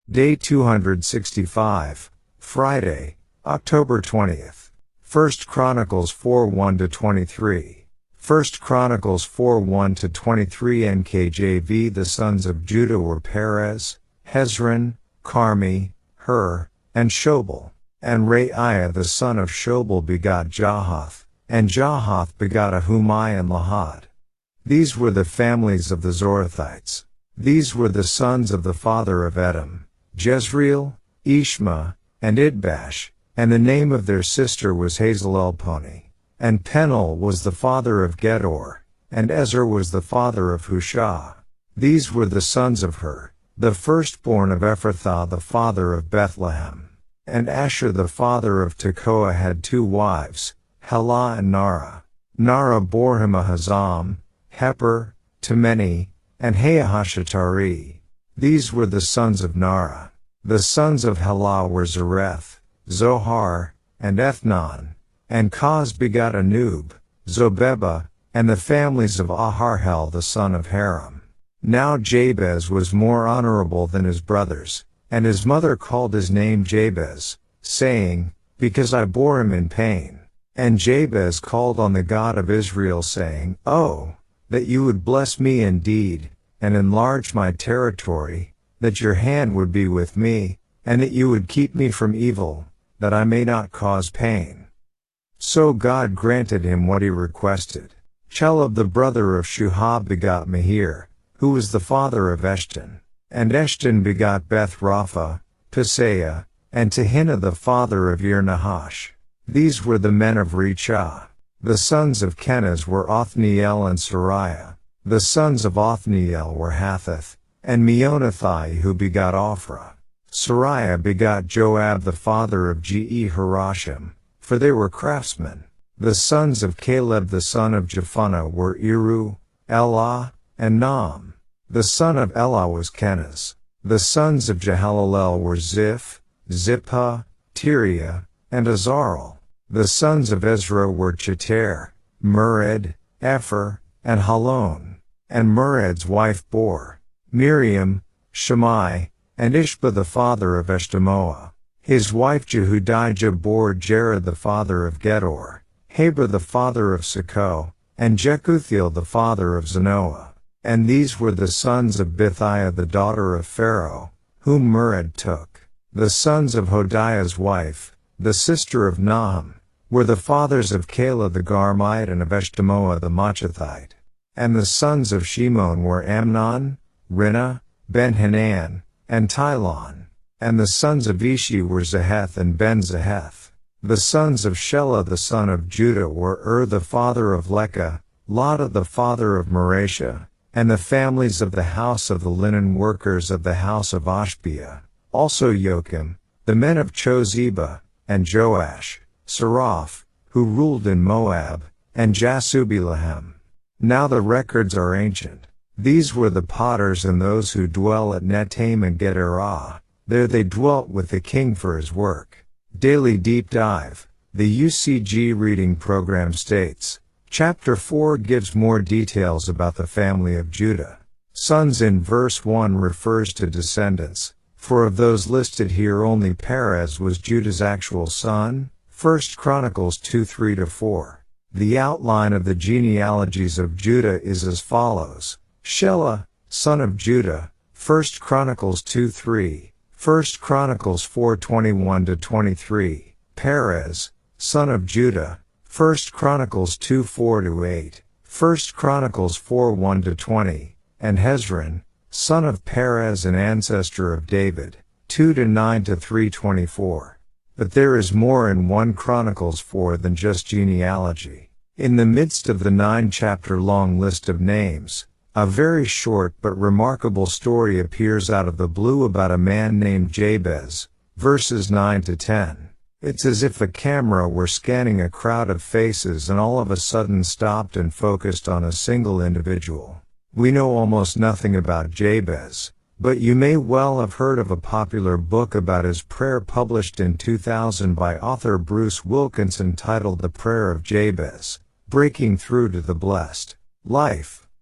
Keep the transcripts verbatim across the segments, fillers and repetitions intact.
Day two hundred sixty-five, Friday, October twentieth. First Chronicles four one to twenty-three. First Chronicles four one to twenty-three N K J V. The sons of Judah were Perez, Hezron, Carmi, Hur, and Shobal. And Reiah the son of Shobal begot Jahath, and Jahath begot Ahumai and Lahad. These were the families of the Zorathites. These were the sons of the father of Edom, Jezreel, Ishma, and Idbash, and the name of their sister was Hazelelponi. And Penuel was the father of Gedor, and Ezer was the father of Hushah. These were the sons of Hur, the firstborn of Ephrathah the father of Bethlehem. And Asher the father of Tekoa had two wives, Helah and Nara. Nara bore him Ahazam, Heper, Temeni, and Haahashatari. These were the sons of Nara. The sons of Helah were Zareth, Zohar, and Ethnon. And Koz begot Anub, Zobeba, and the families of Aharhel the son of Haram. Now Jabez was more honorable than his brothers, and his mother called his name Jabez, saying, Because I bore him in pain. And Jabez called on the God of Israel, saying, Oh, that you would bless me indeed, and enlarge my territory, that your hand would be with me, and that you would keep me from evil, that I may not cause pain. So God granted him what he requested. Chelub the brother of Shuhah begot Mahir, who was the father of Eshton. And Eshton begot Beth Rapha, Paseah, and Tehinnah the father of Ir-Nahash. These were the men of Rechah. The sons of Kenaz were Othniel and Sariah. The sons of Othniel were Hathith, and Meonothai who begot Ophrah. Sariah begot Joab the father of Jehoshaphat, for they were craftsmen. The sons of Caleb the son of Jephunneh were Iru, Elah, and Naam. The son of Elah was Kenaz. The sons of Jehalelel were Ziph, Zippah, Tiriah, and Azarel. The sons of Ezra were Cheter, Mered, Epher, and Halon. And Mered's wife bore Miriam, Shammai, and Ishba the father of Eshtemoa. His wife Jehudijah bore Jared the father of Gedor, Heber the father of Sako, and Jekuthiel the father of Zanoah. And these were the sons of Bithiah the daughter of Pharaoh, whom Mered took. The sons of Hodiah's wife, the sister of Nahum, were the fathers of Kala the Garmite and of Eshtemoa the Machathite. And the sons of Shimon were Amnon, Rinnah, Ben-Hanan, and Tilon. And the sons of Ishi were Zaheth and Ben-Zaheth. The sons of Shelah the son of Judah were Ur the father of Lekah, Lada the father of Mareshah, and the families of the house of the linen workers of the house of Ashbiah, also Joachim, the men of Chozeba, and Joash, Saraph, who ruled in Moab, and Jasubelahem. Now the records are ancient. These were the potters and those who dwell at Netaim and Gederah. There they dwelt with the king for his work. Daily Deep Dive. The U C G reading program states, Chapter four gives more details about the family of Judah. Sons in verse one refers to descendants, for of those listed here only Perez was Judah's actual son. First Chronicles two three to four. The outline of the genealogies of Judah is as follows. Shelah, son of Judah, First Chronicles two three, First Chronicles four twenty-one to twenty-three, Perez, son of Judah, First Chronicles two four to eight, First Chronicles four one to twenty, and Hezron, son of Perez and ancestor of David, two to nine to three twenty-four. But there is more in First Chronicles four than just genealogy. In the midst of the nine-chapter-long list of names, a very short but remarkable story appears out of the blue about a man named Jabez, verses nine to ten. It's as if a camera were scanning a crowd of faces and all of a sudden stopped and focused on a single individual. We know almost nothing about Jabez, but you may well have heard of a popular book about his prayer published in two thousand by author Bruce Wilkinson titled The Prayer of Jabez, Breaking Through to the Blessed Life.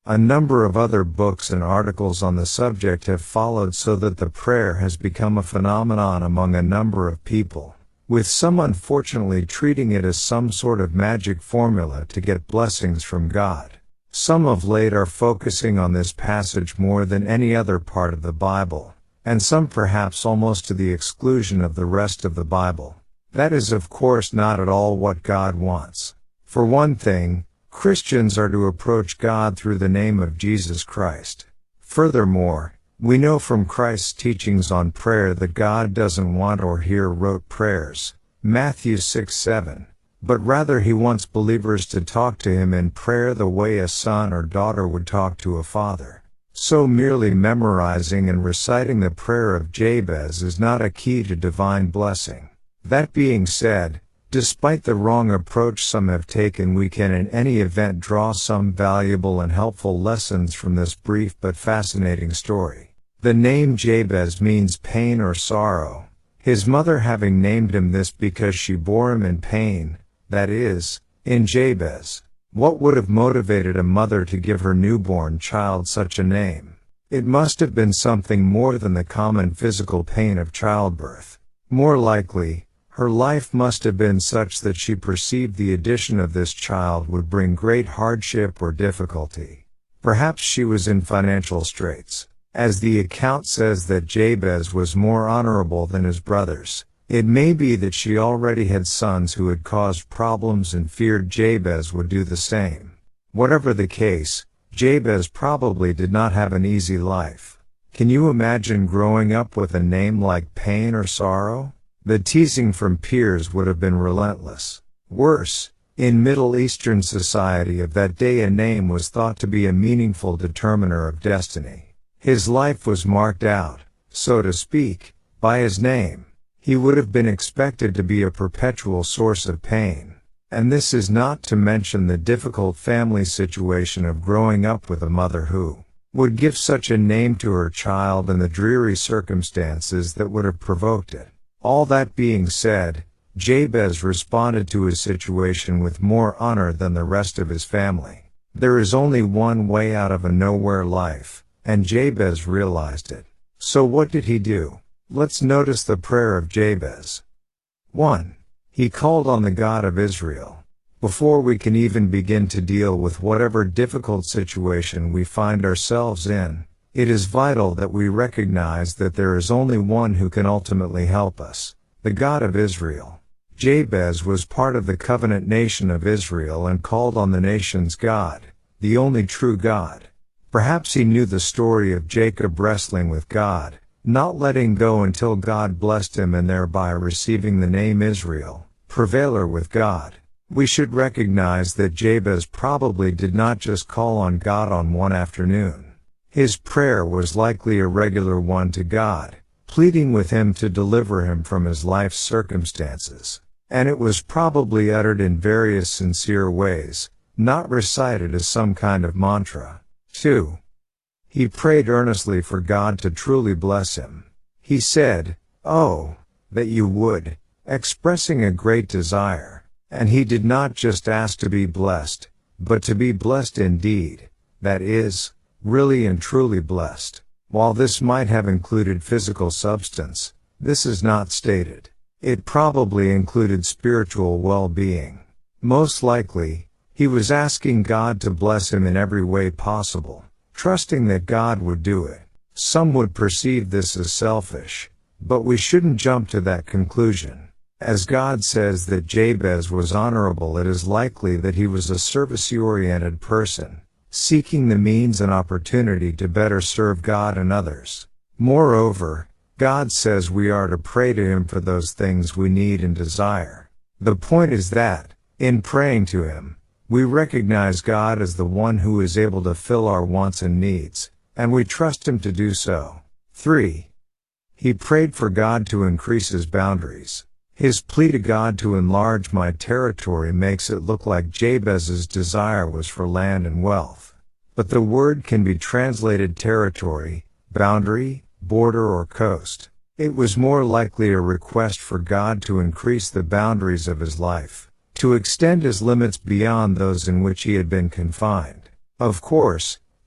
A number of other books and articles on the subject have followed, so that the prayer has become a phenomenon among a number of people, with some unfortunately treating it as some sort of magic formula to get blessings from God. Some of late are focusing on this passage more than any other part of the Bible, and some perhaps almost to the exclusion of the rest of the Bible. That is of course not at all what God wants. For one thing, Christians are to approach God through the name of Jesus Christ. Furthermore, we know from Christ's teachings on prayer that God doesn't want or hear rote prayers, Matthew six seven, but rather he wants believers to talk to him in prayer the way a son or daughter would talk to a father. So merely memorizing and reciting the prayer of Jabez is not a key to divine blessing. That being said, despite the wrong approach some have taken, we can in any event draw some valuable and helpful lessons from this brief but fascinating story. The name Jabez means pain or sorrow, his mother having named him this because she bore him in pain, that is, in Jabez. What would have motivated a mother to give her newborn child such a name? It must have been something more than the common physical pain of childbirth. More likely, her life must have been such that she perceived the addition of this child would bring great hardship or difficulty. Perhaps she was in financial straits. As the account says that Jabez was more honorable than his brothers, it may be that she already had sons who had caused problems and feared Jabez would do the same. Whatever the case, Jabez probably did not have an easy life. Can you imagine growing up with a name like pain or sorrow? The teasing from peers would have been relentless. Worse, in Middle Eastern society of that day a name was thought to be a meaningful determiner of destiny. His life was marked out, so to speak, by his name. He would have been expected to be a perpetual source of pain. And this is not to mention the difficult family situation of growing up with a mother who would give such a name to her child and the dreary circumstances that would have provoked it. All that being said, Jabez responded to his situation with more honor than the rest of his family. There is only one way out of a nowhere life, and Jabez realized it. So what did he do? Let's notice the prayer of Jabez. one. He called on the God of Israel. Before we can even begin to deal with whatever difficult situation we find ourselves in, it is vital that we recognize that there is only one who can ultimately help us, the God of Israel. Jabez was part of the covenant nation of Israel and called on the nation's God, the only true God. Perhaps he knew the story of Jacob wrestling with God, not letting go until God blessed him and thereby receiving the name Israel, prevailer with God. We should recognize that Jabez probably did not just call on God on one afternoon. His prayer was likely a regular one to God, pleading with him to deliver him from his life's circumstances. And it was probably uttered in various sincere ways, not recited as some kind of mantra. two. He prayed earnestly for God to truly bless him. He said, "Oh, that you would," expressing a great desire. And he did not just ask to be blessed, but to be blessed indeed, that is, really and truly blessed. While this might have included physical substance, this is not stated. It probably included spiritual well-being. Most likely, he was asking God to bless him in every way possible, trusting that God would do it. Some would perceive this as selfish, but we shouldn't jump to that conclusion. As God says that Jabez was honorable, it is likely that he was a service-oriented person, seeking the means and opportunity to better serve God and others. Moreover, God says we are to pray to him for those things we need and desire. The point is that, in praying to him, we recognize God as the one who is able to fill our wants and needs, and we trust him to do so. three. He prayed for God to increase his boundaries. His plea to God to enlarge my territory makes it look like Jabez's desire was for land and wealth. But the word can be translated territory, boundary, border or coast. It was more likely a request for God to increase the boundaries of his life, to extend his limits beyond those in which he had been confined. Of course,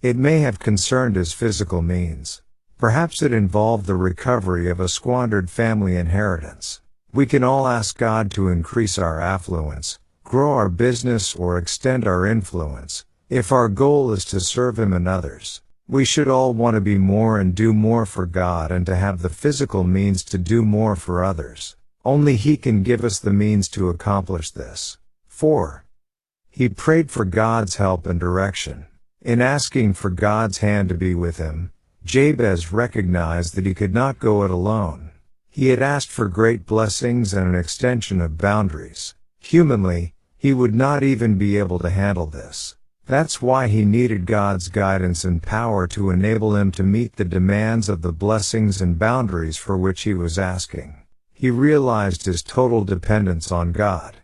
It may have concerned his physical means. Perhaps it involved the recovery of a squandered family inheritance. We can all ask God to increase our affluence, grow our business, or extend our influence, if our goal is to serve Him and others. We should all want to be more and do more for God and to have the physical means to do more for others. Only He can give us the means to accomplish this. four. He prayed for God's help and direction. In asking for God's hand to be with him, Jabez recognized that he could not go it alone. He had asked for great blessings and an extension of boundaries. Humanly, he would not even be able to handle this. That's why he needed God's guidance and power to enable him to meet the demands of the blessings and boundaries for which he was asking. He realized his total dependence on God.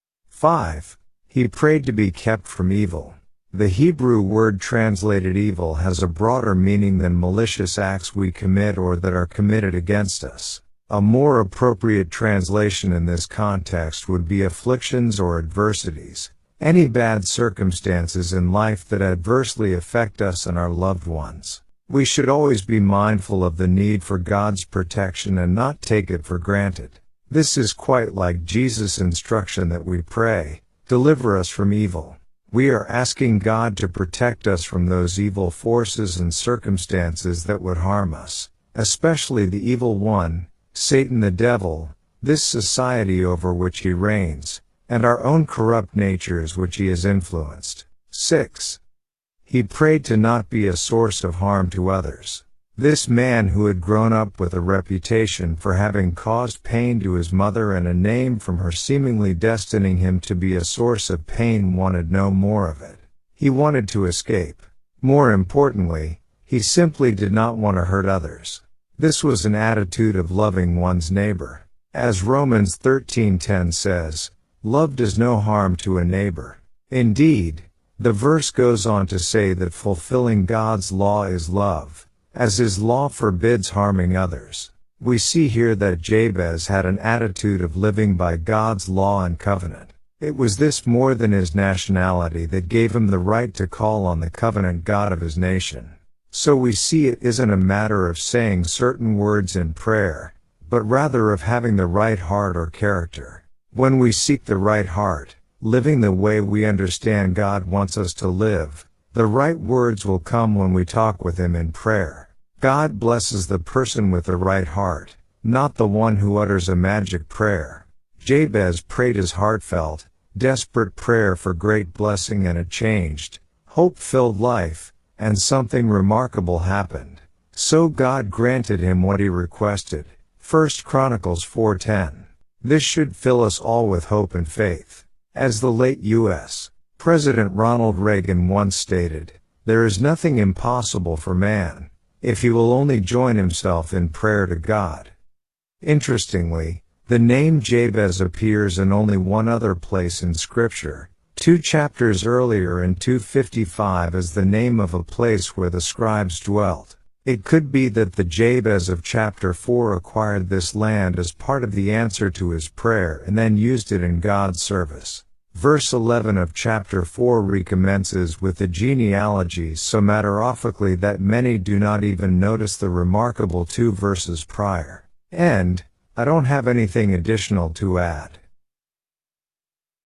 five. He prayed to be kept from evil. The Hebrew word translated evil has a broader meaning than malicious acts we commit or that are committed against us. A more appropriate translation in this context would be afflictions or adversities, any bad circumstances in life that adversely affect us and our loved ones. We should always be mindful of the need for God's protection and not take it for granted. This is quite like Jesus' instruction that we pray, "Deliver us from evil." We are asking God to protect us from those evil forces and circumstances that would harm us, especially the evil one, Satan the devil, this society over which he reigns, and our own corrupt natures which he has influenced. six. He prayed to not be a source of harm to others. This man, who had grown up with a reputation for having caused pain to his mother and a name from her seemingly destining him to be a source of pain, wanted no more of it. He wanted to escape. More importantly, he simply did not want to hurt others. This was an attitude of loving one's neighbor. As Romans thirteen ten says, "Love does no harm to a neighbor." Indeed, the verse goes on to say that fulfilling God's law is love, as His law forbids harming others. We see here that Jabez had an attitude of living by God's law and covenant. It was this more than his nationality that gave him the right to call on the covenant God of his nation. So we see it isn't a matter of saying certain words in prayer, but rather of having the right heart or character. When we seek the right heart, living the way we understand God wants us to live, the right words will come when we talk with Him in prayer. God blesses the person with the right heart, not the one who utters a magic prayer. Jabez prayed his heartfelt, desperate prayer for great blessing and a changed, hope-filled life, and something remarkable happened. So God granted him what he requested. First Chronicles four ten. This should fill us all with hope and faith. As the late U S President Ronald Reagan once stated, "There is nothing impossible for man, if he will only join himself in prayer to God." Interestingly, the name Jabez appears in only one other place in Scripture, two chapters earlier in two fifty-five, as the name of a place where the scribes dwelt. It could be that the Jabez of chapter four acquired this land as part of the answer to his prayer and then used it in God's service. Verse eleven of chapter four recommences with the genealogies so matter-of-factly that many do not even notice the remarkable two verses prior. And, I don't have anything additional to add.